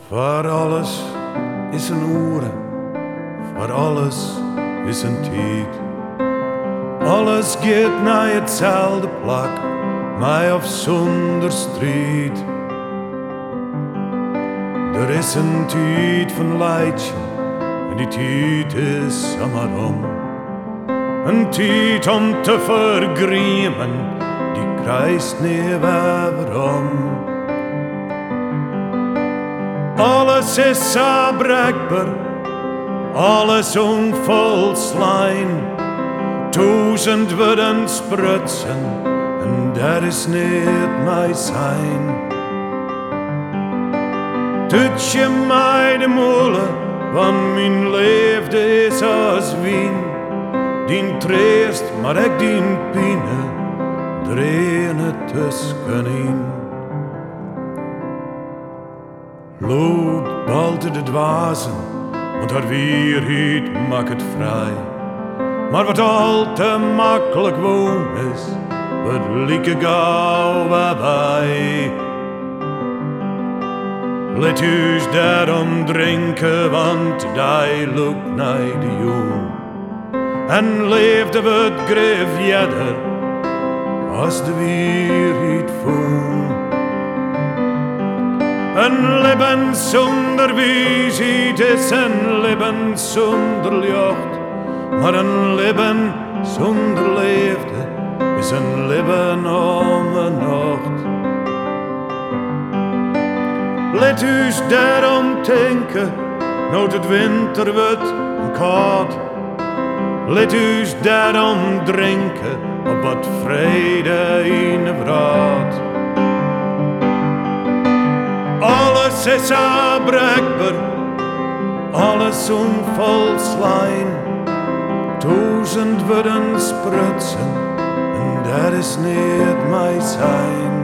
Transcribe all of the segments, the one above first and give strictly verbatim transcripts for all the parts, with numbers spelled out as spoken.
Voor alles is een oren, voor alles is een tijd. Alles gaat naar hetzelfde plak, mij of zonder strijd. Er is een tijd van leidje, en die tijd is zomaar om. Een tijd om te vergriemen, die krijgt niet waarom. Alles is zo breekbaar, alles onvol slijn. Duizend worden sprutsen, en dat is niet mijn zijn. Doet je mij de molen, want mijn leefde is als wien. Dien treest, maar ik dien pine, drehen het tussenin. Lood balte de dwazen, want haar wierheid maakt het vrij. Maar wat al te makkelijk woon is, wat lieke gauw wij. Let us daarom drinken, want die loopt naar de joen. En leefde we het grif jeder, als de wierheid voen. Een leven zonder wijsheid is een leven zonder licht. Maar een leven zonder liefde is een leven om een nacht. Let us daarom denken, nooit het winter wordt en koud. Let us daarom drinken op wat vrede in de vraat. Alles is aanbreekbaar, alles onvol slijn. Duizend worden sprutsen, en dat is niet mijn zijn.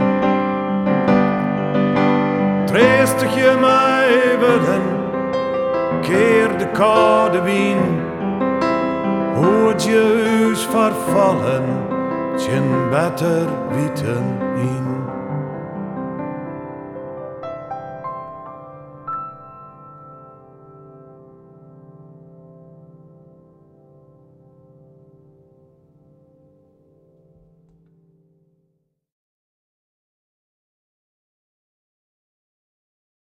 Treestig je mij willen, keer de koude wien. Hoort je huis vervallen, tjen beter wieten in.